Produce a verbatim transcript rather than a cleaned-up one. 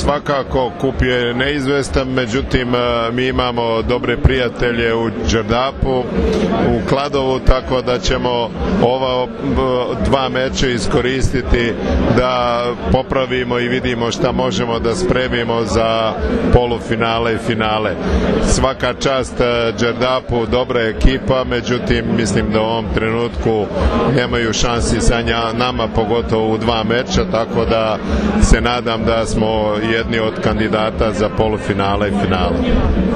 svakako kup je neizvestan, međutim mi imamo dobre prijatelje u Đerdapu, u Kladovu, tako da ćemo ova dva meča iskoristiti da popravimo i vidimo šta možemo da spremimo za polufinale i finale. Svaka čast Đerdapu, dobra ekipa, međutim mislim da u ovom trenutku nemaju šansi sa nama, pogotovo u dva meča, tako da se nadam da smo jedni od kandidata za polufinale i finale.